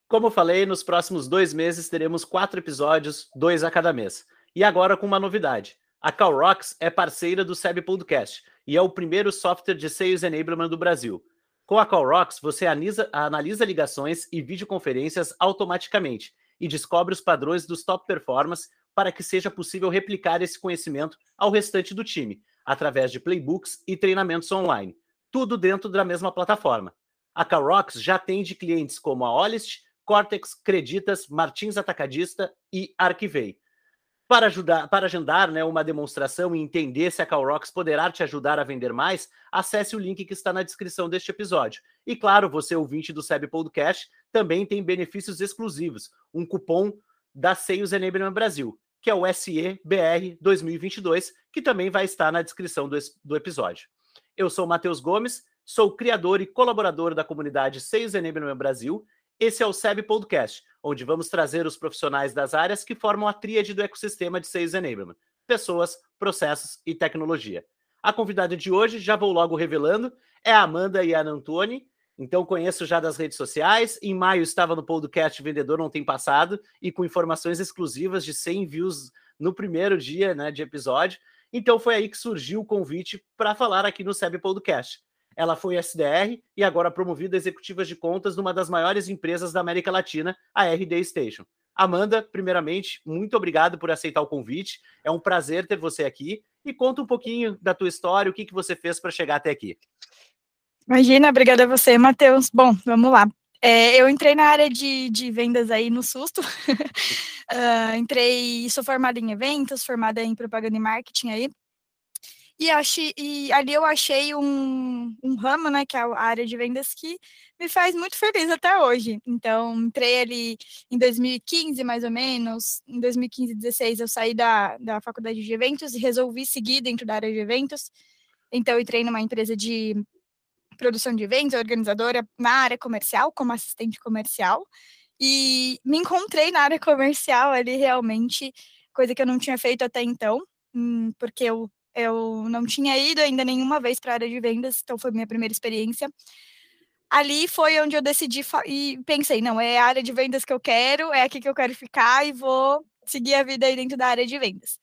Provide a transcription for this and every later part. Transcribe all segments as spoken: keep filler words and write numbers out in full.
Como eu falei, nos próximos dois meses teremos quatro episódios, dois a cada mês. E agora com uma novidade. A CalRocks é parceira do S E B Podcast e é o primeiro software de Sales Enablement do Brasil. Com a CalRocks, você analisa, analisa ligações e videoconferências automaticamente e descobre os padrões dos top performers para que seja possível replicar esse conhecimento ao restante do time, através de playbooks e treinamentos online. Tudo dentro da mesma plataforma. A CalRocks já atende clientes como a Olist, Cortex, Creditas, Martins Atacadista e Arquivei. Para, ajudar, para agendar né, uma demonstração e entender se a CalRocks poderá te ajudar a vender mais, acesse o link que está na descrição deste episódio. E claro, você ouvinte do S E B Podcast também tem benefícios exclusivos, um cupom da Sales Enablement Brasil, que é o S E B R dois mil e vinte e dois, que também vai estar na descrição do, do episódio. Eu sou o Matheus Gomes, sou criador e colaborador da comunidade Sales Enablement Brasil. Esse é o S E B Podcast, onde vamos trazer os profissionais das áreas que formam a tríade do ecossistema de Sales Enablement: pessoas, processos e tecnologia. A convidada de hoje, já vou logo revelando, é a Amanda Iannantoni. Então conheço já das redes sociais. Em maio estava no podcast Vendedor Não Tem Passado e com informações exclusivas de cem views no primeiro dia né, de episódio. Então foi aí que surgiu o convite para falar aqui no S E B Podcast. Ela foi S D R e agora promovida a executiva de contas numa das maiores empresas da América Latina, a R D Station. Amanda, primeiramente, muito obrigado por aceitar o convite. É um prazer ter você aqui. E conta um pouquinho da tua história, o que, que você fez para chegar até aqui. Imagina, obrigada a você, Matheus. Bom, vamos lá. É, eu entrei na área de, de vendas aí no susto. uh, entrei, sou formada em eventos, formada em propaganda e marketing aí. E, achei, e ali eu achei um, um ramo, né, que é a área de vendas, que me faz muito feliz até hoje. Então, entrei ali em dois mil e quinze, mais ou menos. Em dois mil e quinze, dezesseis, eu saí da, da faculdade de eventos e resolvi seguir dentro da área de eventos. Então, eu entrei numa empresa de produção de eventos, organizadora na área comercial, como assistente comercial. E me encontrei na área comercial ali, realmente, coisa que eu não tinha feito até então, porque eu Eu não tinha ido ainda nenhuma vez para a área de vendas, então foi minha primeira experiência. Ali foi onde eu decidi e pensei, não, é a área de vendas que eu quero, é aqui que eu quero ficar e vou seguir a vida aí dentro da área de vendas.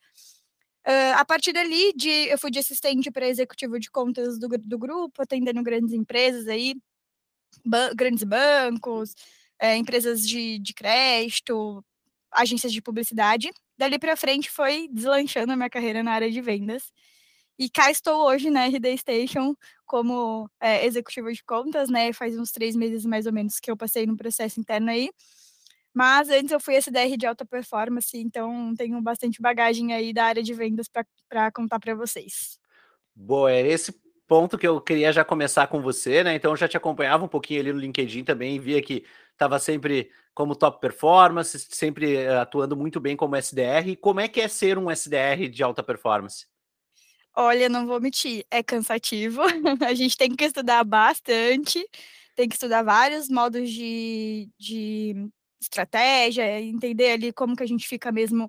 Uh, a partir dali, de, eu fui de assistente para executivo de contas do, do grupo, atendendo grandes empresas aí, ban grandes bancos, é, empresas de, de crédito, agências de publicidade. Dali para frente foi deslanchando a minha carreira na área de vendas. E cá estou hoje na R D Station como é, executiva de contas, né? Faz uns três meses mais ou menos que eu passei no processo interno aí. Mas antes eu fui S D R de alta performance, então tenho bastante bagagem aí da área de vendas para contar para vocês. Boa, é esse ponto que eu queria já começar com você, né? Então eu já te acompanhava um pouquinho ali no LinkedIn também, via que estava sempre como top performance, sempre atuando muito bem como S D R. Como é que é ser um S D R de alta performance? Olha, não vou mentir, é cansativo. A gente tem que estudar bastante, tem que estudar vários modos de, de estratégia, entender ali como que a gente fica mesmo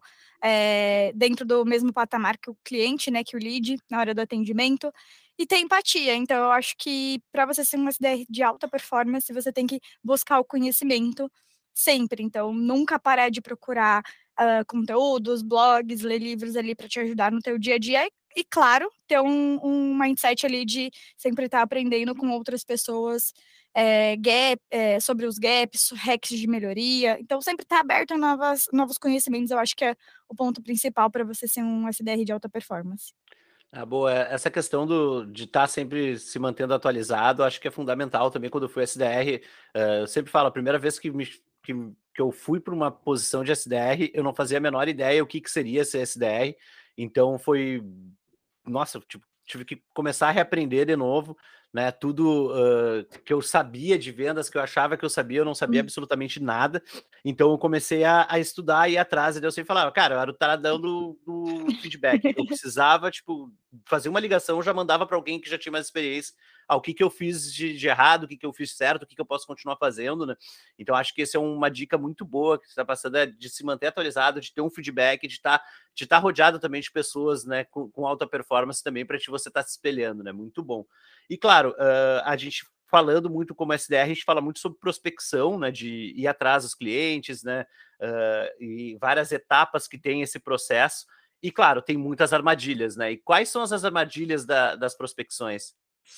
é, dentro do mesmo patamar que o cliente, né, que o lead, na hora do atendimento, e ter empatia. Então, eu acho que para você ser um S D R de alta performance, você tem que buscar o conhecimento sempre. Então, nunca parar de procurar uh, conteúdos, blogs, ler livros ali para te ajudar no teu dia a dia. E, claro, ter um, um mindset ali de sempre estar aprendendo com outras pessoas é, gap, é, sobre os gaps, hacks de melhoria. Então, sempre estar aberto a novas, novos conhecimentos, eu acho que é o ponto principal para você ser um S D R de alta performance. Ah, boa. Essa questão do, de estar sempre se mantendo atualizado, acho que é fundamental também quando eu fui S D R. Uh, eu sempre falo, a primeira vez que, me, que, que eu fui para uma posição de S D R, eu não fazia a menor ideia o que, que seria ser S D R. Então foi... Nossa, tipo, tive que começar a reaprender de novo, né? Tudo uh, que eu sabia de vendas, que eu achava que eu sabia, eu não sabia absolutamente nada. Então eu comecei a, a estudar e ir atrás, e eu sempre falava, cara, eu era o taradão do, do feedback. Eu precisava, tipo, fazer uma ligação, eu já mandava para alguém que já tinha mais experiência. Ah, o que, que eu fiz de, de errado, o que, que eu fiz certo, o que, que eu posso continuar fazendo, né? Então acho que essa é uma dica muito boa que você está passando, é de se manter atualizado, de ter um feedback, de estar de estar rodeado também de pessoas, né, com, com alta performance também, para você estar tá se espelhando, né? Muito bom. E claro, uh, a gente falando muito como S D R, a gente fala muito sobre prospecção, né, de ir atrás dos clientes, né, uh, e várias etapas que tem esse processo. E, claro, tem muitas armadilhas, né? E quais são as armadilhas da, das prospecções?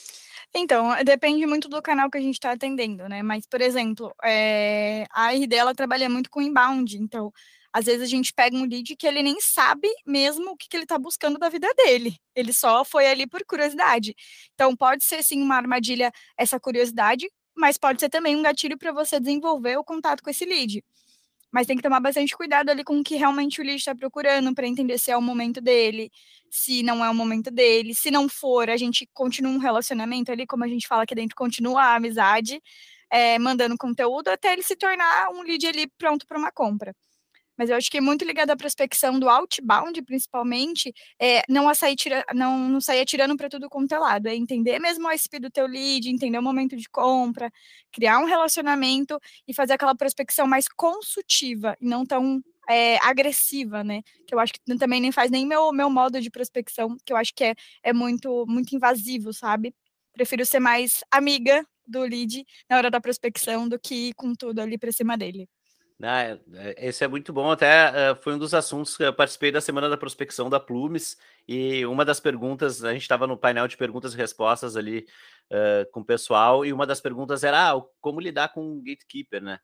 Então, depende muito do canal que a gente está atendendo, né? Mas, por exemplo, é, a R D ela trabalha muito com inbound, então, às vezes a gente pega um lead que ele nem sabe mesmo o que, que ele está buscando da vida dele. Ele só foi ali por curiosidade. Então, pode ser sim uma armadilha essa curiosidade, mas pode ser também um gatilho para você desenvolver o contato com esse lead. Mas tem que tomar bastante cuidado ali com o que realmente o lead está procurando, para entender se é o momento dele, se não é o momento dele. Se não for, a gente continua um relacionamento ali, como a gente fala aqui dentro, continua a amizade, é, mandando conteúdo até ele se tornar um lead ali pronto para uma compra. Mas eu acho que é muito ligado à prospecção do outbound, principalmente, é, não, a sair tira, não, não sair atirando para tudo quanto é lado, é entender mesmo o I C P do teu lead, entender o momento de compra, criar um relacionamento e fazer aquela prospecção mais consultiva e não tão é, agressiva, né? Que eu acho que também nem faz nem meu, meu modo de prospecção, que eu acho que é, é muito, muito invasivo, sabe? Prefiro ser mais amiga do lead na hora da prospecção do que ir com tudo ali para cima dele. Ah, esse é muito bom, até uh, foi um dos assuntos que eu participei da Semana da Prospecção da Plumes, e uma das perguntas, a gente estava no painel de perguntas e respostas ali uh, com o pessoal, e uma das perguntas era, ah, como lidar com o gatekeeper, né?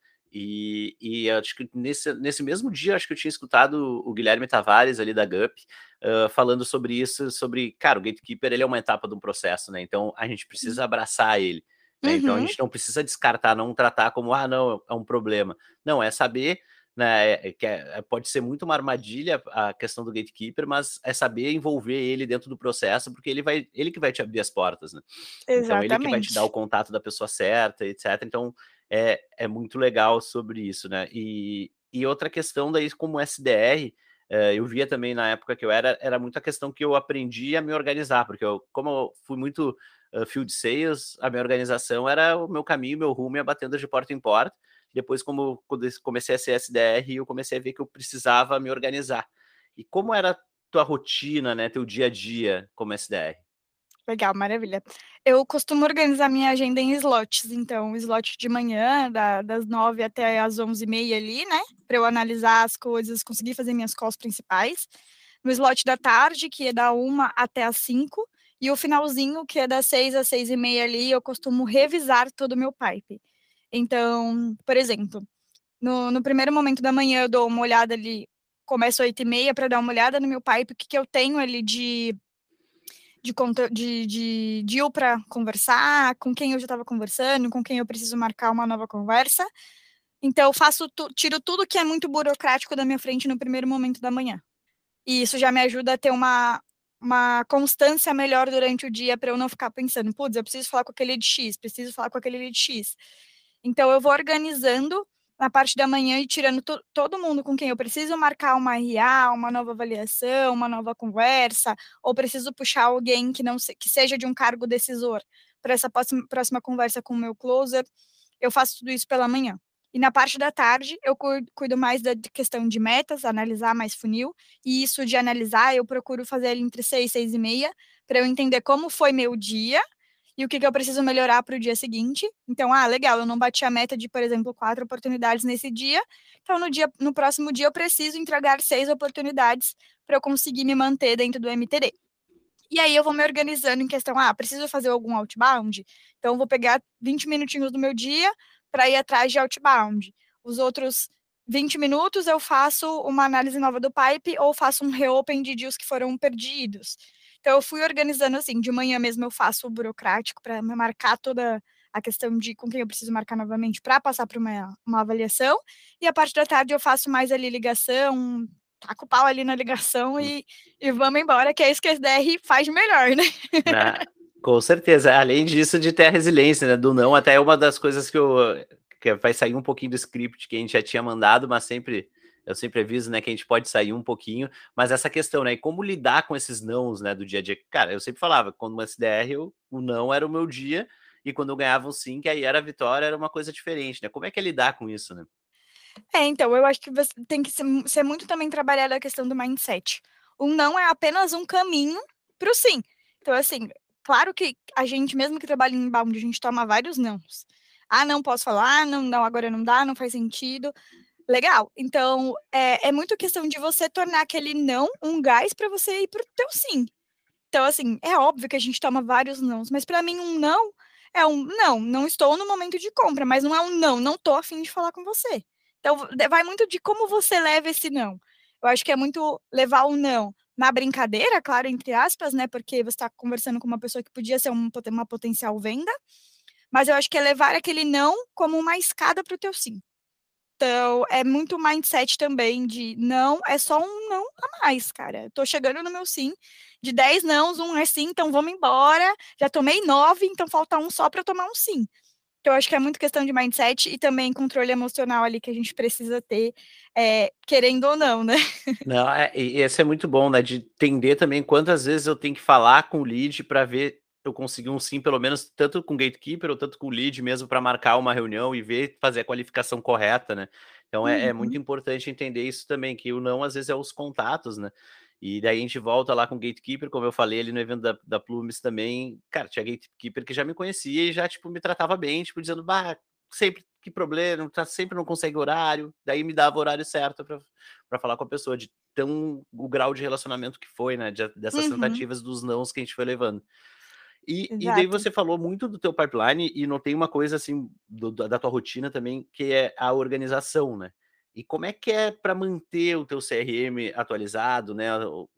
E, e acho que nesse, nesse mesmo dia, acho que eu tinha escutado o Guilherme Tavares ali da Gup, uh, falando sobre isso, sobre, cara, o gatekeeper ele é uma etapa de um processo, né? Então a gente precisa abraçar ele. Né? Uhum. Então a gente não precisa descartar, não tratar como, ah, não, é um problema. Não, é saber, né, é, que é, pode ser muito uma armadilha a questão do gatekeeper, mas é saber envolver ele dentro do processo, porque ele vai, ele que vai te abrir as portas, né? Então ele que vai te dar o Exatamente. contato da pessoa certa, etcétera. Então é, é muito legal sobre isso, né? E, e outra questão daí como S D R, é, eu via também na época que eu era, era muito a questão que eu aprendi a me organizar, porque eu, como eu fui muito uh, field sales, a minha organização era o meu caminho, meu rumo ia batendo de porta em porta. Depois, como quando comecei a ser S D R, eu comecei a ver que eu precisava me organizar. E como era tua rotina, né, teu dia a dia como S D R? Legal, maravilha. Eu costumo organizar minha agenda em slots, então, slot de manhã, da, das nove até as onze e meia ali, né, para eu analisar as coisas, conseguir fazer minhas calls principais. No slot da tarde, que é da uma até as cinco, e o finalzinho, que é das seis às seis e meia ali, eu costumo revisar todo o meu pipe. Então, por exemplo, no, no primeiro momento da manhã eu dou uma olhada ali, começo às oito e meia para dar uma olhada no meu pipe, o que, que eu tenho ali de de, de, de, de eu para conversar, com quem eu já estava conversando, com quem eu preciso marcar uma nova conversa. Então, eu faço tu, tiro tudo que é muito burocrático da minha frente no primeiro momento da manhã. E isso já me ajuda a ter uma, uma constância melhor durante o dia para eu não ficar pensando, putz, eu preciso falar com aquele de X, preciso falar com aquele de X. Então, eu vou organizando na parte da manhã e tirando to todo mundo com quem eu preciso marcar uma R A, uma nova avaliação, uma nova conversa, ou preciso puxar alguém que não se, que seja de um cargo decisor para essa próxima, próxima conversa com o meu closer. Eu faço tudo isso pela manhã. E na parte da tarde, eu cuido mais da questão de metas, analisar mais funil, e isso de analisar, eu procuro fazer ele entre seis e seis e meia, para eu entender como foi meu dia, e o que, que eu preciso melhorar para o dia seguinte. Então, ah, legal, eu não bati a meta de, por exemplo, quatro oportunidades nesse dia, então no, dia, no próximo dia eu preciso entregar seis oportunidades para eu conseguir me manter dentro do M T D. E aí eu vou me organizando em questão, ah, preciso fazer algum outbound? Então eu vou pegar vinte minutinhos do meu dia para ir atrás de outbound. Os outros vinte minutos eu faço uma análise nova do pipe ou faço um reopen de deals que foram perdidos. Então eu fui organizando assim, de manhã mesmo eu faço o burocrático para marcar toda a questão de com quem eu preciso marcar novamente para passar para uma, uma avaliação, e a parte da tarde eu faço mais ali ligação, taco o pau ali na ligação e, e vamos embora, que é isso que a S D R faz melhor, né? Na, com certeza. Além disso, de ter a resiliência, né, do não, até é uma das coisas que eu que vai sair um pouquinho do script que a gente já tinha mandado, mas sempre eu sempre aviso, né, que a gente pode sair um pouquinho, mas essa questão, né, e como lidar com esses nãos, né, do dia a dia. Cara, eu sempre falava, quando uma S D R, eu, o não era o meu dia, e quando eu ganhava um sim, que aí era a vitória, era uma coisa diferente, né? Como é que é lidar com isso, né? É, então, eu acho que você tem que ser, ser muito também trabalhada a questão do mindset. O não é apenas um caminho para o sim. Então, assim, claro que a gente, mesmo que trabalhe em inbound, a gente toma vários nãos. Ah, não posso falar, ah, não, não, agora não dá, não faz sentido. Legal. Então, é, é muito questão de você tornar aquele não um gás para você ir pro teu sim. Então, assim, é óbvio que a gente toma vários nãos, mas para mim um não é um não, não estou no momento de compra, mas não é um não, não tô a fim de falar com você. Então, vai muito de como você leva esse não. Eu acho que é muito levar o não na brincadeira, claro, entre aspas, né? Porque você está conversando com uma pessoa que podia ser um, uma potencial venda, mas eu acho que é levar aquele não como uma escada para o teu sim. Então, é muito mindset também de não, é só um não a mais, cara. Tô chegando no meu sim, de dez nãos, um é sim, então vamos embora. Já tomei nove, então falta um só para eu tomar um sim. Então, eu acho que é muito questão de mindset e também controle emocional ali que a gente precisa ter, é, querendo ou não, né? Não, é, e esse é muito bom, né? De entender também quantas vezes eu tenho que falar com o lead para ver eu conseguir um sim, pelo menos tanto com o gatekeeper ou tanto com o lead mesmo para marcar uma reunião e ver fazer a qualificação correta, né? Então é, é muito Uhum. importante entender isso também, que o não às vezes é os contatos, né? E daí a gente volta lá com o gatekeeper, como eu falei ali no evento da, da Plumes também, cara, tinha gatekeeper que já me conhecia e já, tipo, me tratava bem, tipo, dizendo, bah, sempre, que problema, tá, sempre não consegue horário, daí me dava o horário certo para falar com a pessoa, de tão o grau de relacionamento que foi, né, de, dessas Uhum. tentativas dos nãos que a gente foi levando. E, e daí Exato. você falou muito do teu pipeline e não tem uma coisa assim do, da tua rotina também, que é a organização, né? E como é que é para manter o teu C R M atualizado, né?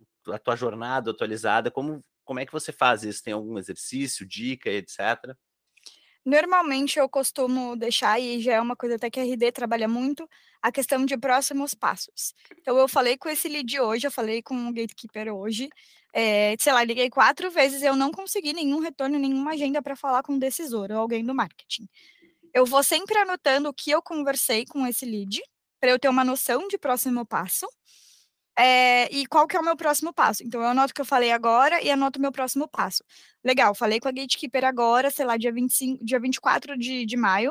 A tua jornada atualizada, como, como é que você faz isso? Tem algum exercício, dica, etcétera? Normalmente eu costumo deixar, e já é uma coisa até que a R D trabalha muito, a questão de próximos passos. Então eu falei com esse lead hoje, eu falei com o gatekeeper hoje, é, sei lá, liguei quatro vezes, eu não consegui nenhum retorno, nenhuma agenda para falar com o decisor ou alguém do marketing. Eu vou sempre anotando o que eu conversei com esse lead, para eu ter uma noção de próximo passo. É, e qual que é o meu próximo passo? Então, eu anoto o que eu falei agora e anoto o meu próximo passo. Legal, falei com a Gatekeeper agora, sei lá, dia vinte e cinco, dia vinte e quatro de, de maio,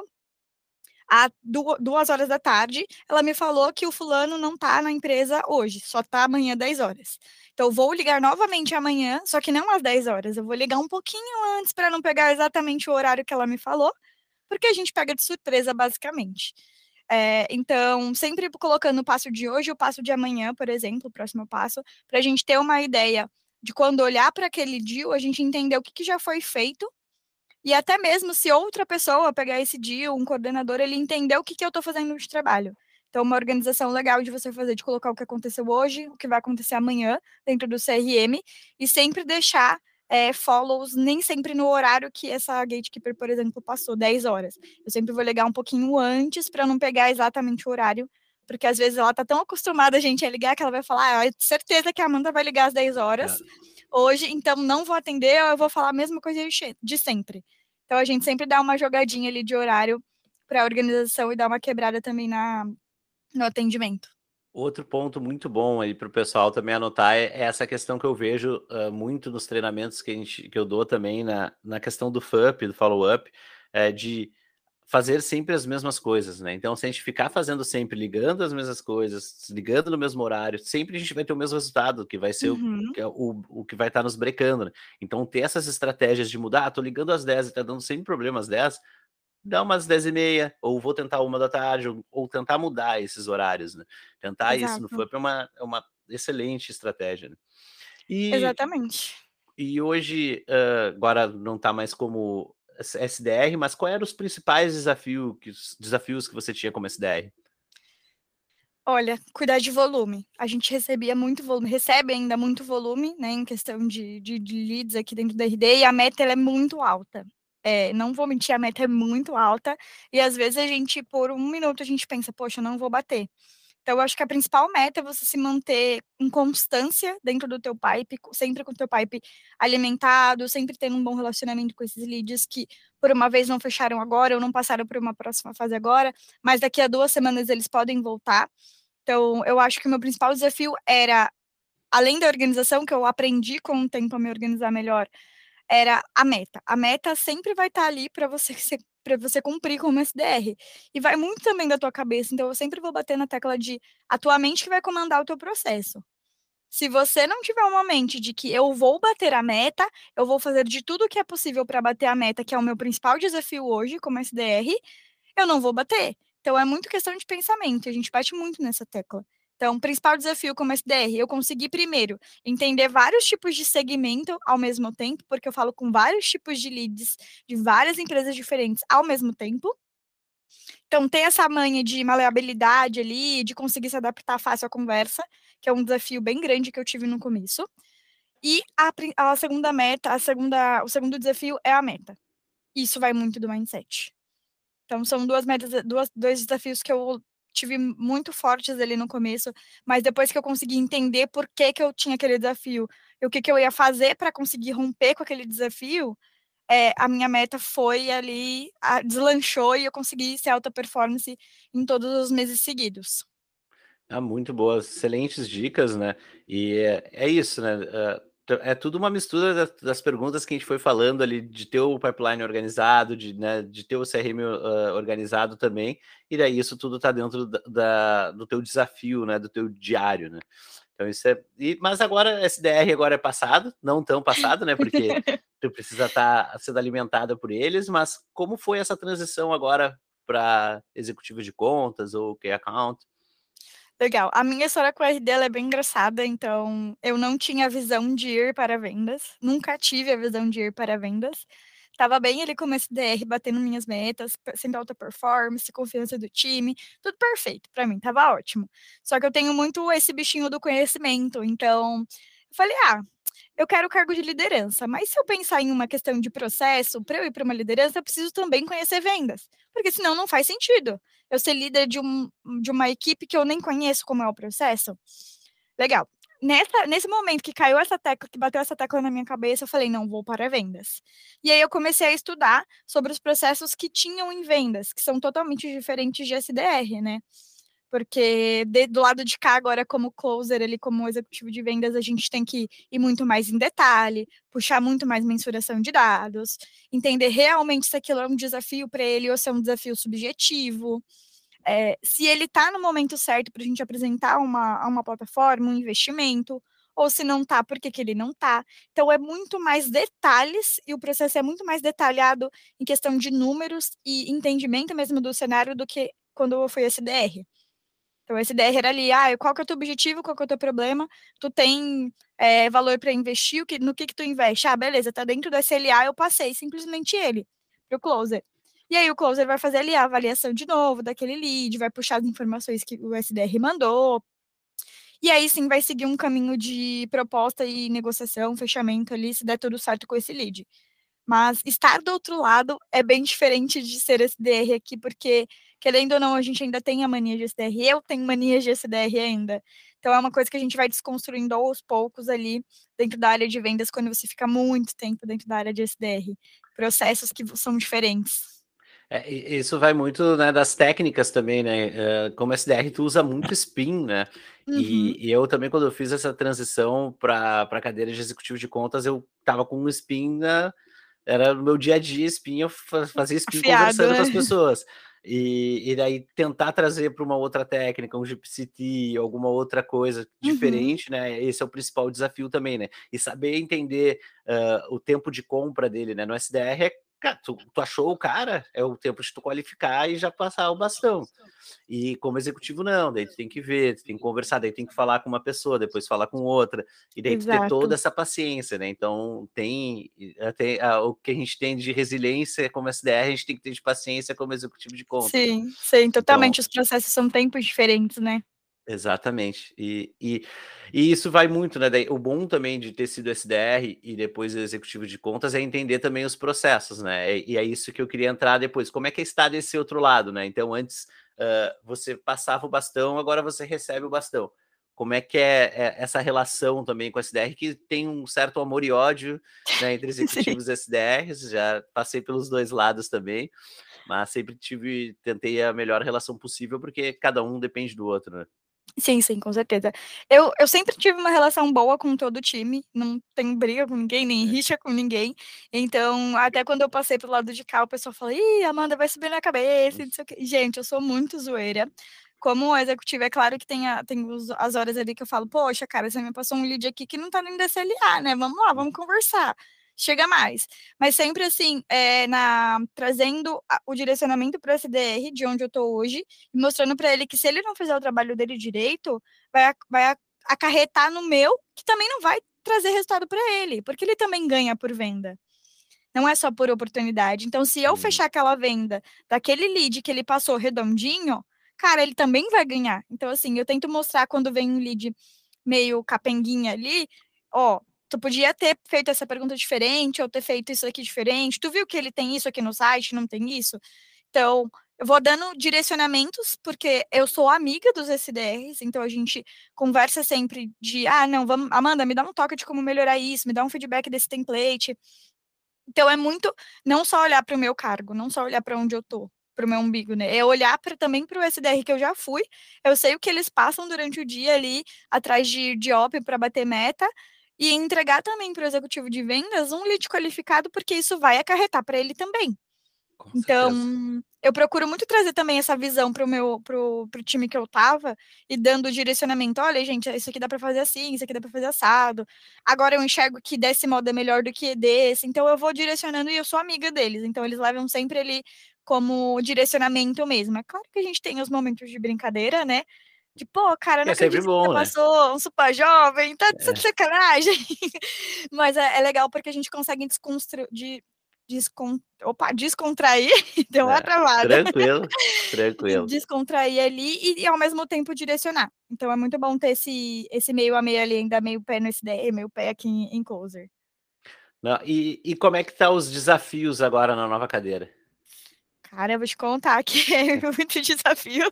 às duas horas da tarde, ela me falou que o fulano não tá na empresa hoje, só tá amanhã dez horas. Então, eu vou ligar novamente amanhã, só que não às dez horas, eu vou ligar um pouquinho antes para não pegar exatamente o horário que ela me falou, porque a gente pega de surpresa, basicamente. É, então, sempre colocando o passo de hoje e o passo de amanhã, por exemplo, o próximo passo, para a gente ter uma ideia de quando olhar para aquele deal, a gente entender o que, que já foi feito, e até mesmo se outra pessoa pegar esse deal, um coordenador, ele entender o que, que eu estou fazendo de trabalho. Então, uma organização legal de você fazer, de colocar o que aconteceu hoje, o que vai acontecer amanhã, dentro do C R M, e sempre deixar é, follows, nem sempre no horário que essa gatekeeper, por exemplo, passou, dez horas. Eu sempre vou ligar um pouquinho antes para não pegar exatamente o horário, porque às vezes ela tá tão acostumada a gente a ligar que ela vai falar, ah, certeza que a Amanda vai ligar às dez horas hoje, então não vou atender, eu vou falar a mesma coisa de sempre. Então a gente sempre dá uma jogadinha ali de horário para a organização e dá uma quebrada também na, no atendimento. Outro ponto muito bom aí para o pessoal também anotar é, é essa questão que eu vejo uh, muito nos treinamentos que, a gente, que eu dou também na, na questão do F U P, do follow-up, é de fazer sempre as mesmas coisas, né? Então, se a gente ficar fazendo sempre, ligando as mesmas coisas, ligando no mesmo horário, sempre a gente vai ter o mesmo resultado, que vai ser o, Uhum. que é o, o que vai estar nos brecando, né? Então, ter essas estratégias de mudar, ah, tô ligando às dez e tá dando sempre problema às dez, dá umas dez e meia, ou vou tentar uma da tarde, ou, ou tentar mudar esses horários, né? Tentar isso no F U Exato. P é uma, é uma excelente estratégia, né? E, Exatamente. e hoje, uh, agora não está mais como S D R, mas quais eram os principais desafios que, desafios que você tinha como S D R? Olha, cuidar de volume. A gente recebia muito volume, recebe ainda muito volume, né, em questão de, de, de leads aqui dentro da R D, e a meta ela é muito alta. É, não vou mentir, a meta é muito alta, e às vezes a gente, por um minuto, a gente pensa, poxa, eu não vou bater. Então, eu acho que a principal meta é você se manter em constância dentro do teu pipe, sempre com o teu pipe alimentado, sempre tendo um bom relacionamento com esses leads que, por uma vez, não fecharam agora ou não passaram por uma próxima fase agora, mas daqui a duas semanas eles podem voltar. Então, eu acho que o meu principal desafio era, além da organização, que eu aprendi com o tempo a me organizar melhor, era a meta. A meta sempre vai estar ali para você para você cumprir como S D R. E vai muito também da tua cabeça. Então, eu sempre vou bater na tecla de a tua mente que vai comandar o teu processo. Se você não tiver uma mente de que eu vou bater a meta, eu vou fazer de tudo que é possível para bater a meta, que é o meu principal desafio hoje como S D R, eu não vou bater. Então é muito questão de pensamento, a gente bate muito nessa tecla. Então, o principal desafio como S D R, eu consegui primeiro entender vários tipos de segmento ao mesmo tempo, porque eu falo com vários tipos de leads de várias empresas diferentes ao mesmo tempo. Então, ter essa manha de maleabilidade ali, de conseguir se adaptar fácil à conversa, que é um desafio bem grande que eu tive no começo. E a, a segunda meta, a segunda, o segundo desafio é a meta. Isso vai muito do mindset. Então, são duas metas, duas, dois desafios que eu tive muito fortes ali no começo, mas depois que eu consegui entender por que, que eu tinha aquele desafio e o que, que eu ia fazer para conseguir romper com aquele desafio, é, a minha meta foi ali, a, deslanchou e eu consegui ser alta performance em todos os meses seguidos. Ah, muito boas, excelentes dicas, né? E é, é isso, né? É, é tudo uma mistura das, das perguntas que a gente foi falando ali, de ter o pipeline organizado, de, né, de ter o C R M uh, organizado também, e daí isso tudo está dentro da, da, do teu desafio, né? Do teu diário, né? Então isso é. E, mas agora S D R agora é passado, não tão passado, né? Porque tu precisa estar tá sendo alimentada por eles, mas como foi essa transição agora para executivo de contas ou key account? Legal. A minha história com a R D ela é bem engraçada, então eu não tinha a visão de ir para vendas, nunca tive a visão de ir para vendas. Tava bem ali como S D R, batendo minhas metas, sendo alta performance, confiança do time, tudo perfeito para mim, tava ótimo. Só que eu tenho muito esse bichinho do conhecimento, então eu falei, ah, eu quero cargo de liderança, mas se eu pensar em uma questão de processo, para eu ir para uma liderança, eu preciso também conhecer vendas, porque senão não faz sentido. Eu ser líder de, um, de uma equipe que eu nem conheço como é o processo. Legal. Nessa, nesse momento que caiu essa tecla, que bateu essa tecla na minha cabeça, eu falei, não, vou para vendas. E aí eu comecei a estudar sobre os processos que tinham em vendas, que são totalmente diferentes de S D R, né? Porque de, do lado de cá, agora, como closer, ele como executivo de vendas, a gente tem que ir muito mais em detalhe, puxar muito mais mensuração de dados, entender realmente se aquilo é um desafio para ele ou se é um desafio subjetivo. É, se ele está no momento certo para a gente apresentar uma, uma plataforma, um investimento, ou se não está, por que, que ele não está. Então, é muito mais detalhes, e o processo é muito mais detalhado em questão de números e entendimento mesmo do cenário do que quando eu fui S D R. Então, esse D R era ali, ah, qual que é o teu objetivo, qual que é o teu problema, tu tem é, valor para investir, o que, no que que tu investe? Ah, beleza, tá dentro do S L A, eu passei simplesmente ele pro closer. E aí o closer vai fazer ali a avaliação de novo daquele lead, vai puxar as informações que o S D R mandou, e aí sim vai seguir um caminho de proposta e negociação, fechamento ali, se der tudo certo com esse lead. Mas estar do outro lado é bem diferente de ser S D R aqui, porque, querendo ou não, a gente ainda tem a mania de S D R, eu tenho mania de S D R ainda. Então é uma coisa que a gente vai desconstruindo aos poucos ali dentro da área de vendas, quando você fica muito tempo dentro da área de S D R. Processos que são diferentes. É, isso vai muito, né, das técnicas também, né? Como S D R, tu usa muito spin, né? Uhum. E, e eu também, quando eu fiz essa transição para a cadeira de executivo de contas, eu tava com um spin, na, era no meu dia a dia, spin, eu fazia spin Afiado, conversando com né? as pessoas. E, e daí tentar trazer para uma outra técnica, um G P C T, alguma outra coisa Uhum. diferente, né? Esse é o principal desafio também, né? E saber entender uh, o tempo de compra dele, né? No S D R é cara, tu, tu achou o cara, é o tempo de tu qualificar e já passar o bastão. E como executivo, não, daí tu tem que ver, tu tem que conversar, daí tem que falar com uma pessoa, depois falar com outra, e daí tu ter toda Exato. essa paciência, né? Então, tem até a, o que a gente tem de resiliência como S D R, a gente tem que ter de paciência como executivo de contas. Sim, sim, Então, totalmente. Os processos são tempos diferentes, né? exatamente. E, e, e isso vai muito, né? Daí, o bom também de ter sido S D R e depois executivo de contas é entender também os processos, né? E, e é isso que eu queria entrar depois. Como é que está desse outro lado, né? Então, antes uh, você passava o bastão, agora você recebe o bastão. Como é que é, é essa relação também com o S D R, que tem um certo amor e ódio, né, entre Sim. executivos e S D Rs, já passei pelos dois lados também, mas sempre tive, tentei a melhor relação possível, porque cada um depende do outro, né? Sim, sim, com certeza. Eu eu sempre tive uma relação boa com todo o time, não tenho briga com ninguém, nem É. rixa com ninguém, então, até quando eu passei para o lado de cá, o pessoal fala: "Ih, Amanda vai subir na cabeça e não sei o quê". Gente, eu sou muito zoeira, como executivo, é claro que tem, a, tem os, as horas ali que eu falo, poxa, cara, você me passou um lead aqui que não tá nem da S L A, né? Vamos lá, vamos conversar. Chega mais. Mas sempre assim, é, na, trazendo a, o direcionamento para o S D R, de onde eu tô hoje, e mostrando para ele que se ele não fizer o trabalho dele direito, vai, vai acarretar no meu, que também não vai trazer resultado para ele, porque ele também ganha por venda. Não é só por oportunidade. Então, se eu Hum. fechar aquela venda daquele lead que ele passou redondinho, cara, ele também vai ganhar. Então, assim, eu tento mostrar quando vem um lead meio capenguinha ali, ó, tu podia ter feito essa pergunta diferente, ou ter feito isso aqui diferente. Tu viu que ele tem isso aqui no site, não tem isso? Então, eu vou dando direcionamentos, porque eu sou amiga dos S D Rs, então a gente conversa sempre de, ah, não, vamos, Amanda, me dá um toque de como melhorar isso, me dá um feedback desse template. Então, é muito, não só olhar para o meu cargo, não só olhar para onde eu tô, para o meu umbigo, né? É olhar pra, também para o S D R que eu já fui. Eu sei o que eles passam durante o dia ali, atrás de, de op para bater meta, e entregar também para o executivo de vendas um lead qualificado, porque isso vai acarretar para ele também. Com Então, certeza. eu procuro muito trazer também essa visão para o meu pro, pro time que eu tava e dando direcionamento. Olha, gente, isso aqui dá para fazer assim, isso aqui dá para fazer assado. Agora eu enxergo que desse modo é melhor do que desse. Então eu vou direcionando e eu sou amiga deles. Então eles levam sempre ali como direcionamento mesmo. É claro que a gente tem os momentos de brincadeira, né? De, pô, cara, eu não É sempre acredito que você bom, né? passou um super jovem, tá de É. sacanagem. Mas é, é legal porque a gente consegue desconstruir, de, descon, opa, descontrair, deu uma É. travada, Tranquilo, tranquilo. descontrair ali e, e ao mesmo tempo direcionar. Então é muito bom ter esse, esse meio a meio ali, ainda meio pé no S D R, meio pé aqui em, em Closer. Não, e, e como é que tá os desafios agora na nova cadeira? Cara, eu vou te contar que é muito desafio.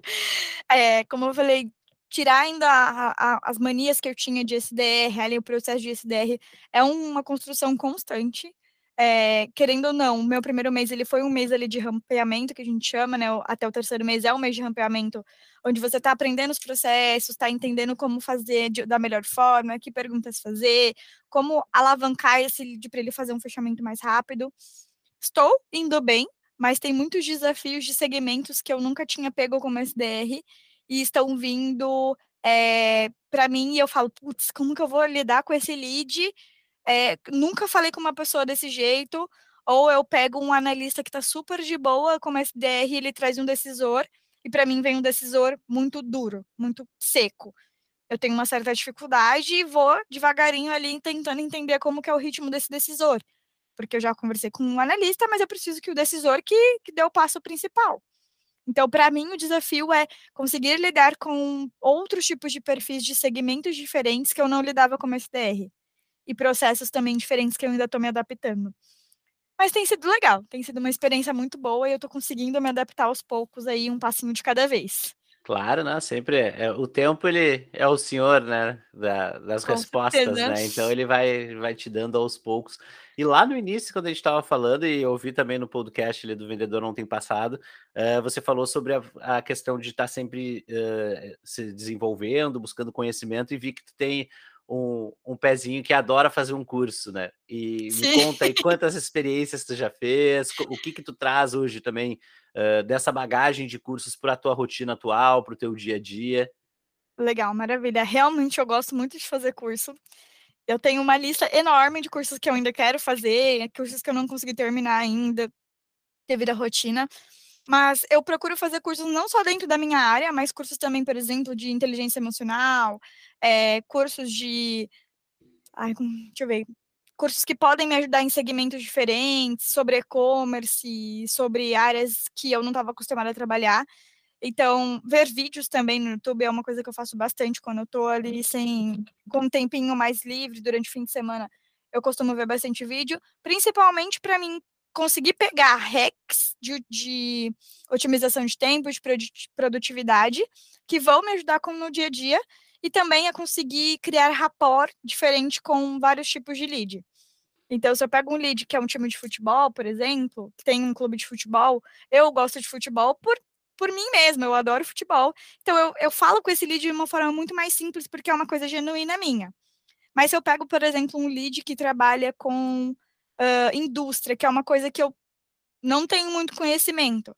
É, como eu falei, tirar ainda a, a, as manias que eu tinha de S D R, ali o processo de S D R é uma construção constante. É, querendo ou não, o meu primeiro mês ele foi um mês ali de rampeamento, que a gente chama, né? Até o terceiro mês é um mês de rampeamento, onde você está aprendendo os processos, está entendendo como fazer de, da melhor forma, que perguntas fazer, como alavancar esse lead para ele fazer um fechamento mais rápido. Estou indo bem, mas tem muitos desafios de segmentos que eu nunca tinha pego como S D R e estão vindo é, para mim e eu falo, putz, como que eu vou lidar com esse lead? É, nunca falei com uma pessoa desse jeito, ou eu pego um analista que está super de boa como S D R e ele traz um decisor, e para mim vem um decisor muito duro, muito seco. Eu tenho uma certa dificuldade e vou devagarinho ali tentando entender como que é o ritmo desse decisor porque eu já conversei com um analista, mas eu preciso que o decisor que, que dê o passo principal. Então, para mim, o desafio é conseguir lidar com outros tipos de perfis de segmentos diferentes que eu não lidava como S D R. E processos também diferentes que eu ainda estou me adaptando. Mas tem sido legal, tem sido uma experiência muito boa e eu estou conseguindo me adaptar aos poucos aí, um passinho de cada vez. Claro, né? Sempre é, é- o tempo ele é o senhor, né? Da- das Com respostas, certeza. né? Então ele vai, vai te dando aos poucos. E lá no início, quando a gente estava falando, e eu ouvi também no podcast ali do Vendedor Ontem Passado, eh, você falou sobre a, a questão de estar sempre eh, se desenvolvendo, buscando conhecimento, e vi que tu tem um, um pezinho que adora fazer um curso, né? E me Sim. conta aí quantas experiências tu já fez, co- o que que tu traz hoje também uh, dessa bagagem de cursos para a tua rotina atual, para o teu dia a dia. Legal, maravilha. Realmente eu gosto muito de fazer curso. Eu tenho uma lista enorme de cursos que eu ainda quero fazer, cursos que eu não consegui terminar ainda, devido à rotina. Mas eu procuro fazer cursos não só dentro da minha área, mas cursos também, por exemplo, de inteligência emocional, é, cursos de. Ai, deixa eu ver. Cursos que podem me ajudar em segmentos diferentes, sobre e-commerce, sobre áreas que eu não estava acostumada a trabalhar. Então, ver vídeos também no YouTube é uma coisa que eu faço bastante quando eu tô ali sem, com um tempinho mais livre durante o fim de semana. Eu costumo ver bastante vídeo, principalmente para mim conseguir pegar hacks de, de otimização de tempo, de produtividade, que vão me ajudar com no dia a dia, e também a conseguir criar rapport diferente com vários tipos de lead. Então, se eu pego um lead que é um time de futebol, por exemplo, que tem um clube de futebol, eu gosto de futebol por, por mim mesma, eu adoro futebol. Então, eu, eu falo com esse lead de uma forma muito mais simples, porque é uma coisa genuína minha. Mas se eu pego, por exemplo, um lead que trabalha com uh, indústria, que é uma coisa que eu não tenho muito conhecimento,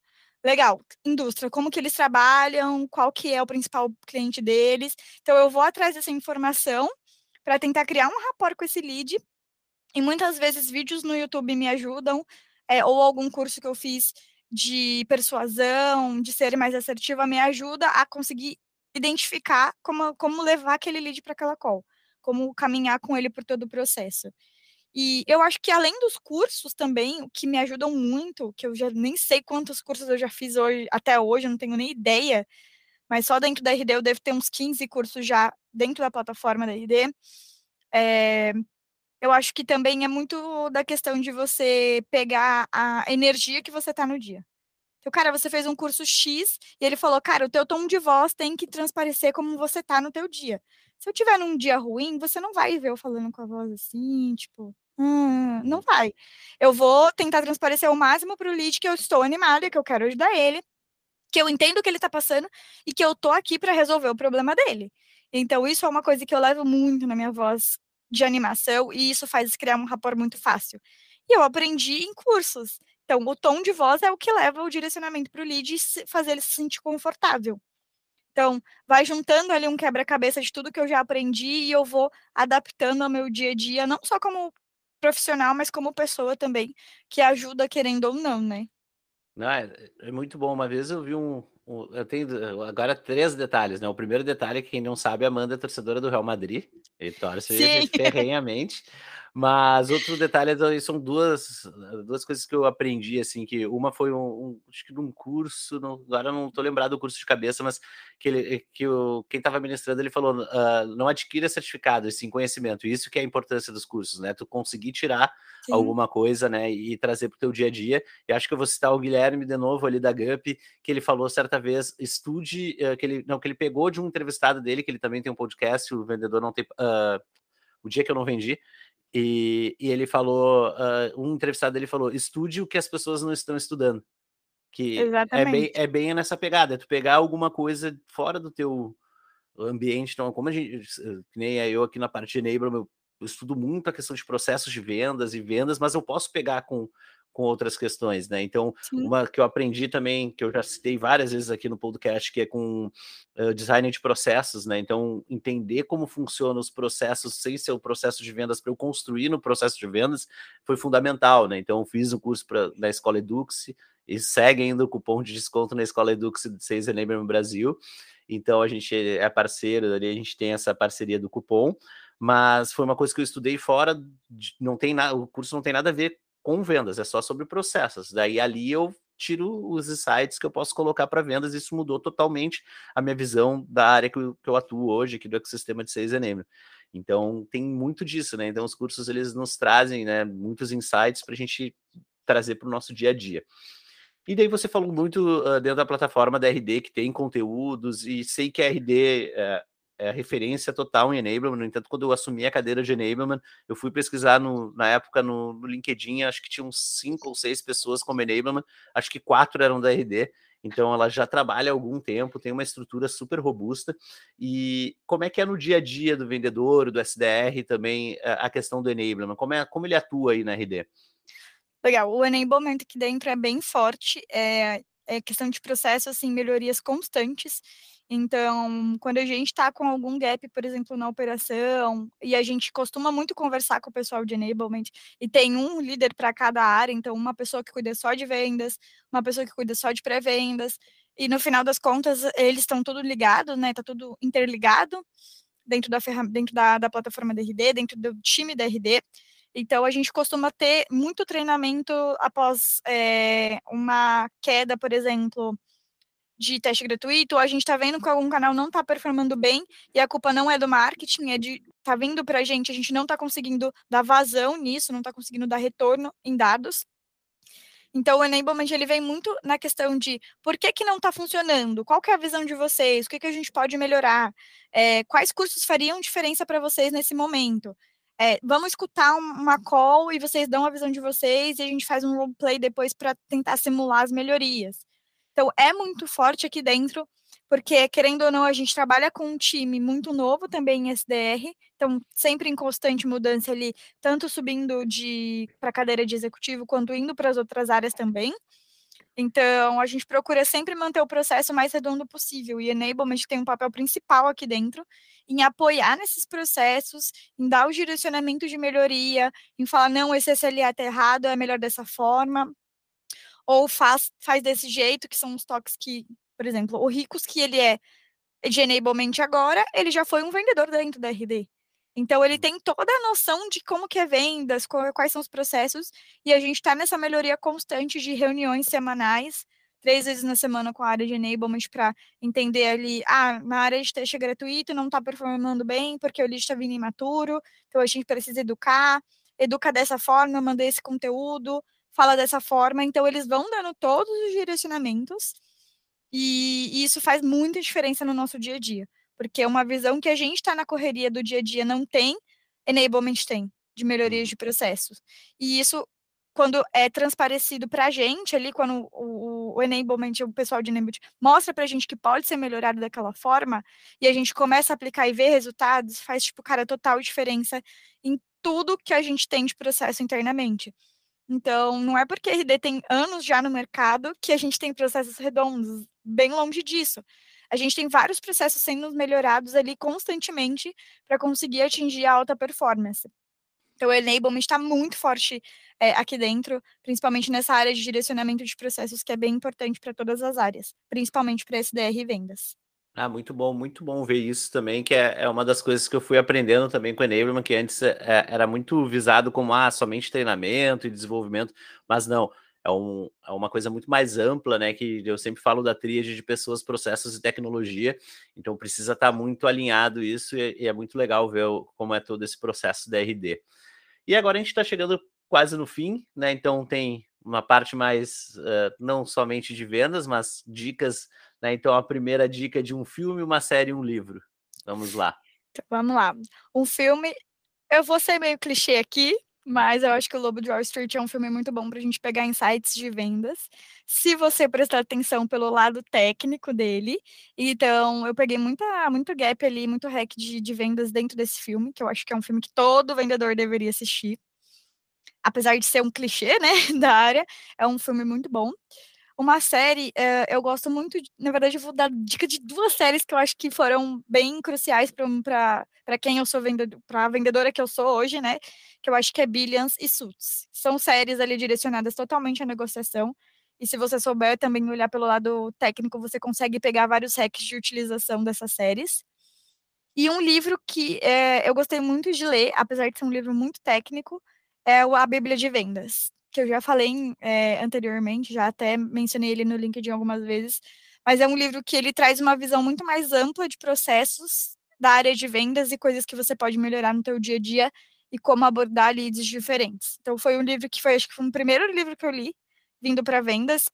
legal, indústria, como que eles trabalham, qual que é o principal cliente deles. Então, eu vou atrás dessa informação para tentar criar um rapport com esse lead, e muitas vezes vídeos no YouTube me ajudam, é, ou algum curso que eu fiz de persuasão, de ser mais assertiva, me ajuda a conseguir identificar como, como levar aquele lead para aquela call, como caminhar com ele por todo o processo. E eu acho que além dos cursos também, o que me ajudam muito, que eu já nem sei quantos cursos eu já fiz hoje, até hoje, eu não tenho nem ideia, mas só dentro da R D eu devo ter uns quinze cursos já dentro da plataforma da R D. É, eu acho que também é muito da questão de você pegar a energia que você tá no dia. Então, cara, você fez um curso X e ele falou, cara, o teu tom de voz tem que transparecer como você tá no teu dia. Se eu tiver num dia ruim, você não vai ver eu falando com a voz assim, tipo, hum, não vai. Eu vou tentar transparecer o máximo para o lead que eu estou animada, que eu quero ajudar ele, que eu entendo o que ele está passando e que eu tô aqui para resolver o problema dele. Então, isso é uma coisa que eu levo muito na minha voz de animação e isso faz criar um rapport muito fácil. E eu aprendi em cursos. Então, o tom de voz é o que leva o direcionamento para o lead e fazer ele se sentir confortável. Então, vai juntando ali um quebra-cabeça de tudo que eu já aprendi e eu vou adaptando ao meu dia a dia, não só como profissional, mas como pessoa também, que ajuda querendo ou não, né? Não, é, é muito bom. Uma vez eu vi um, um- eu tenho agora três detalhes, né? O primeiro detalhe é que quem não sabe, a Amanda é torcedora do Real Madrid, e torce Sim, ferrenhamente. Mas outro detalhe é, são duas, duas coisas que eu aprendi, assim, que uma foi um, um acho que num curso, não, agora eu não tô lembrado do curso de cabeça, mas que, ele, que o, quem estava ministrando, ele falou, uh, não adquira certificado, sim conhecimento. Isso que é a importância dos cursos, né? Tu conseguir tirar sim, alguma coisa, né, e trazer para o teu dia a dia. E acho que eu vou citar o Guilherme de novo ali da Gup, que ele falou certa vez, estude, uh, que ele não, que ele pegou de um entrevistado dele, que ele também tem um podcast, o vendedor não tem, uh, o dia que eu não vendi, e, e ele falou, uh, um entrevistado dele falou, estude o que as pessoas não estão estudando, que é bem, exatamente. é bem nessa pegada, é tu pegar alguma coisa fora do teu ambiente. Então, como a gente, que nem eu aqui na parte de Enablement, eu, eu estudo muito a questão de processos de vendas e vendas, mas eu posso pegar com, com outras questões, né? Então, Sim, uma que eu aprendi também, que eu já citei várias vezes aqui no podcast, que é com uh, design de processos, né? Então, entender como funcionam os processos sem ser o processo de vendas para eu construir no processo de vendas foi fundamental, né? Então, fiz um curso pra, na Escola Edux e segue ainda o cupom de desconto na Escola Edux de Sales Enablement Brasil. Então a gente é parceiro ali, a gente tem essa parceria do cupom, mas foi uma coisa que eu estudei fora, de, não tem nada, o curso não tem nada a ver com vendas, é só sobre processos. Daí ali eu tiro os insights que eu posso colocar para vendas, e isso mudou totalmente a minha visão da área que eu, que eu atuo hoje, aqui do ecossistema de Sales Enablement. Então tem muito disso, né? Então os cursos eles nos trazem, né, muitos insights para a gente trazer para o nosso dia a dia. E daí você falou muito uh, dentro da plataforma da R D, que tem conteúdos, e sei que a R D é, é a referência total em Enablement. No entanto, quando eu assumi a cadeira de Enablement, eu fui pesquisar no, na época no, no LinkedIn, acho que tinham cinco ou seis pessoas como Enablement, acho que quatro eram da R D, então ela já trabalha há algum tempo, tem uma estrutura super robusta. E como é que é no dia a dia do vendedor, do S D R também, a questão do Enablement? Como, é, como ele atua aí na R D? legal. O enablement aqui dentro é bem forte, é, é questão de processo, assim, melhorias constantes. Então, quando a gente está com algum gap, por exemplo, na operação, e a gente costuma muito conversar com o pessoal de enablement, e tem um líder para cada área, então uma pessoa que cuida só de vendas, uma pessoa que cuida só de pré-vendas, e no final das contas, eles estão tudo ligados, né? Está tudo interligado dentro da, ferram dentro da, da plataforma da R D, dentro do time da R D. Então, a gente costuma ter muito treinamento após é, uma queda, por exemplo, de teste gratuito, ou a gente está vendo que algum canal não está performando bem, e a culpa não é do marketing, é de tá vindo para a gente, a gente não está conseguindo dar vazão nisso, não está conseguindo dar retorno em dados. Então, o enablement ele vem muito na questão de por que, que não está funcionando, qual que é a visão de vocês, o que, que a gente pode melhorar, é, quais cursos fariam diferença para vocês nesse momento. É, vamos escutar uma call e vocês dão a visão de vocês e a gente faz um roleplay depois para tentar simular as melhorias. Então, é muito forte aqui dentro, porque, querendo ou não, a gente trabalha com um time muito novo também em S D R, então, sempre em constante mudança ali, tanto subindo de para a cadeira de executivo, quanto indo para as outras áreas também. Então, a gente procura sempre manter o processo mais redondo possível, e Enablement tem um papel principal aqui dentro, em apoiar nesses processos, em dar o direcionamento de melhoria, em falar, não, esse S L A está errado, é melhor dessa forma, ou faz, faz desse jeito, que são os toques que, por exemplo, o Ricos, que ele é de Enablement agora, ele já foi um vendedor dentro da R D. Então, ele tem toda a noção de como que é vendas, quais são os processos, e a gente está nessa melhoria constante de reuniões semanais, três vezes na semana com a área de Enablement, para entender ali, ah, na área de teste gratuito não está performando bem, porque o lead está vindo imaturo, então a gente precisa educar, educa dessa forma, manda esse conteúdo, fala dessa forma, então eles vão dando todos os direcionamentos, e, e isso faz muita diferença no nosso dia a dia, porque é uma visão que a gente está na correria do dia a dia não tem, Enablement tem, de melhorias Uhum. de processos. E isso, quando é transparecido para a gente ali, quando o, o, o Enablement, o pessoal de Enablement mostra para a gente que pode ser melhorado daquela forma, e a gente começa a aplicar e ver resultados, faz, tipo, cara, total diferença em tudo que a gente tem de processo internamente. Então, não é porque a R D tem anos já no mercado que a gente tem processos redondos, bem longe disso. A gente tem vários processos sendo melhorados ali constantemente para conseguir atingir a alta performance. Então, o enablement está muito forte é, aqui dentro, principalmente nessa área de direcionamento de processos, que é bem importante para todas as áreas, principalmente para S D R e vendas. Ah, muito bom, muito bom ver isso também, que é, é uma das coisas que eu fui aprendendo também com o Enablement, que antes é, era muito visado como ah, somente treinamento e desenvolvimento, mas não, é, um, é uma coisa muito mais ampla, né? Que eu sempre falo da tríade de pessoas, processos e tecnologia, então precisa estar muito alinhado isso, e, e é muito legal ver o, como é todo esse processo da R D. E agora a gente está chegando quase no fim, né? Então tem uma parte mais uh, não somente de vendas, mas dicas, né? Então a primeira dica de um filme, uma série, um livro. Vamos lá. Então, vamos lá. Um filme, eu vou ser meio clichê aqui, mas eu acho que o Lobo de Wall Street é um filme muito bom para a gente pegar insights de vendas. Se você prestar atenção pelo lado técnico dele, então eu peguei muita, muito gap ali, muito hack de, de vendas dentro desse filme, que eu acho que é um filme que todo vendedor deveria assistir. Apesar de ser um clichê, né, da área, é um filme muito bom. Uma série, eh, eu gosto muito, de, na verdade, eu vou dar dica de duas séries que eu acho que foram bem cruciais para quem eu sou vendedor, para a vendedora que eu sou hoje, né? Que eu acho que é Billions e Suits. São séries ali direcionadas totalmente à negociação. E se você souber também olhar pelo lado técnico, você consegue pegar vários hacks de utilização dessas séries. E um livro que é, eu gostei muito de ler, apesar de ser um livro muito técnico, é o A Bíblia de Vendas, que eu já falei é, anteriormente, já até mencionei ele no LinkedIn algumas vezes, mas é um livro que ele traz uma visão muito mais ampla de processos da área de vendas e coisas que você pode melhorar no teu dia a dia e como abordar leads diferentes. Então foi um livro que foi, acho que foi o primeiro livro que eu li, vindo para vendas,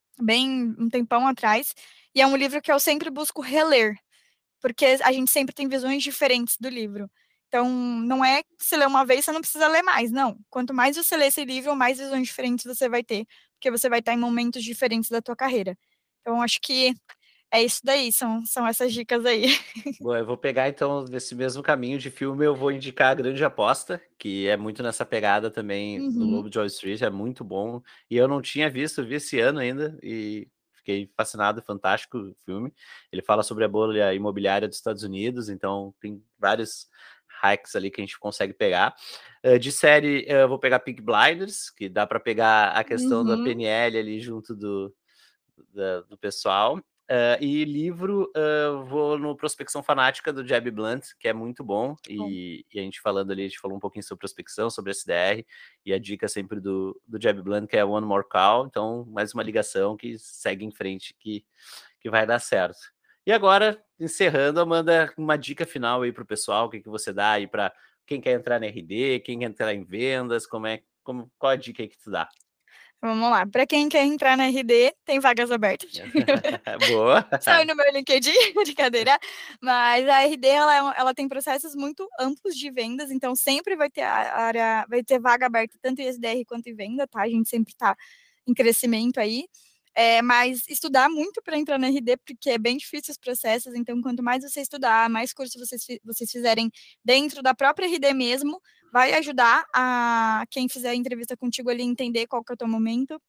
bem um tempão atrás, e é um livro que eu sempre busco reler, porque a gente sempre tem visões diferentes do livro. Então, não é que você lê uma vez, você não precisa ler mais, não. Quanto mais você lê esse livro, mais visões diferentes você vai ter, porque você vai estar em momentos diferentes da tua carreira. Então, acho que é isso daí, são, são essas dicas aí. Bom, eu vou pegar então nesse mesmo caminho de filme, eu vou indicar A Grande Aposta, que é muito nessa pegada também do Uhum. Lobo de Wall Street, é muito bom. E eu não tinha visto, vi esse ano ainda e fiquei fascinado, fantástico o filme. Ele fala sobre a bolha imobiliária dos Estados Unidos, então tem vários hacks ali que a gente consegue pegar. Uh, de série, eu vou pegar Peaky Blinders, que dá para pegar a questão da Uhum. P N L ali junto do, da, do pessoal. Uh, e livro, uh, vou no Prospecção Fanática do Jeb Blunt, que é muito bom. Bom. E, e a gente falando ali, a gente falou um pouquinho sobre prospecção, sobre S D R, e a dica sempre do, do Jeb Blunt, que é One More Call. Então, mais uma ligação que segue em frente, que, que vai dar certo. E agora, encerrando, Amanda, uma dica final aí para o pessoal, o que, que você dá aí para quem quer entrar na R D, quem quer entrar em vendas, como é, como, qual a dica aí que tu dá? Vamos lá. Para quem quer entrar na R D, tem vagas abertas. Boa! Sai no meu LinkedIn, brincadeira. Mas a R D, ela, é um- ela tem processos muito amplos de vendas, então sempre vai ter a área, vai ter vaga aberta tanto em S D R quanto em venda, tá? A gente sempre está em crescimento aí. É, mas estudar muito para entrar na R D, porque é bem difícil os processos, então quanto mais você estudar, mais cursos vocês, vocês fizerem dentro da própria R D mesmo, vai ajudar a quem fizer a entrevista contigo ali entender qual que é o teu momento.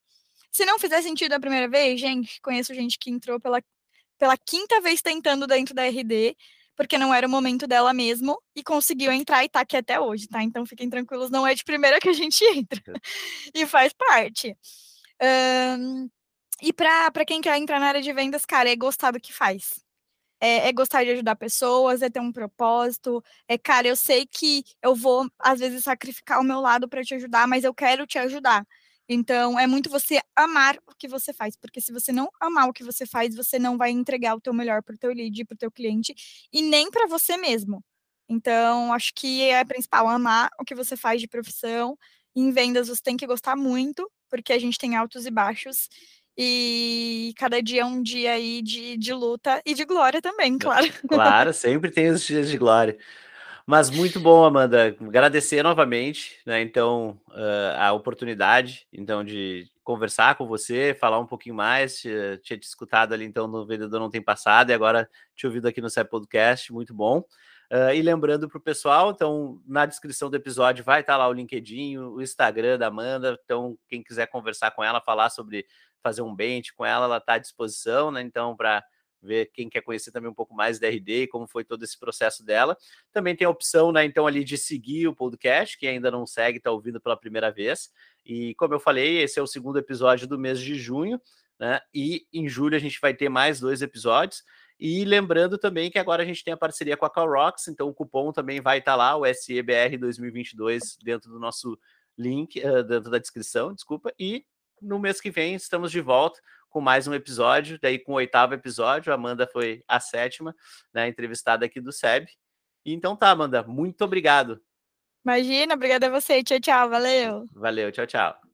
Se não fizer sentido a primeira vez, gente, conheço gente que entrou pela, pela quinta vez tentando dentro da R D, porque não era o momento dela mesmo, e conseguiu entrar e tá aqui até hoje, tá? Então fiquem tranquilos, não é de primeira que a gente entra. E faz parte. Um, e para quem quer entrar na área de vendas, cara, é gostar do que faz. É, é gostar de ajudar pessoas, é ter um propósito. É, cara, eu sei que eu vou, às vezes, sacrificar o meu lado para te ajudar, mas eu quero te ajudar. Então, é muito você amar o que você faz, porque se você não amar o que você faz, você não vai entregar o teu melhor para o teu lead, para o teu cliente, e nem para você mesmo. Então, acho que é principal, amar o que você faz de profissão. Em vendas, você tem que gostar muito, porque a gente tem altos e baixos, e cada dia é um dia aí de, de luta e de glória também, claro. Claro, sempre tem os dias de glória. Mas muito bom, Amanda. Agradecer novamente, né? Então, uh, a oportunidade, então, de conversar com você, falar um pouquinho mais. Tinha, tinha te escutado ali, então, no Vendedor Não Tem Passado, e agora te ouvido aqui no S E P Podcast, muito bom. Uh, e lembrando para o pessoal, então, na descrição do episódio vai estar lá o LinkedIn, o Instagram da Amanda. Então, quem quiser conversar com ela, falar sobre fazer um bench com ela, ela está à disposição, né? Então, para ver quem quer conhecer também um pouco mais da R D e como foi todo esse processo dela. Também tem a opção, né, então, ali de seguir o podcast, quem ainda não segue, está ouvindo pela primeira vez. E como eu falei, esse é o segundo episódio do mês de junho, né? E em julho a gente vai ter mais dois episódios. E lembrando também que agora a gente tem a parceria com a CalRocks, então o cupom também vai estar lá, o S E B R dois mil e vinte e dois, dentro do nosso link, uh, dentro da descrição, desculpa. E no mês que vem estamos de volta com mais um episódio, daí com o oitavo episódio. A Amanda foi a sétima, né, entrevistada aqui do S E B. Então tá, Amanda, muito obrigado. Imagina, obrigada a você. Tchau, tchau, valeu. Valeu, tchau, tchau.